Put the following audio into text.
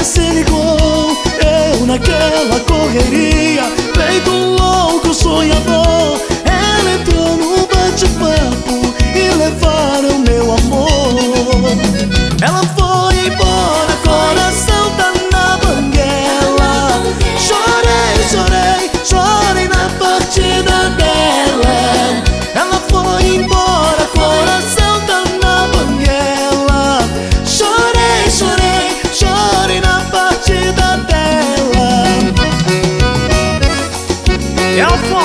você se ligou. Eu naquela correria, feito um louco sonhador. Ela entrou no bate-papo e levaram meu amor. Ela foi embora, coração tá na banguela. Chorei, chorei, chorei na partida dela. Ela foi embora, coração tá na banguela. Chorei, chorei, chorei na partida dela. É o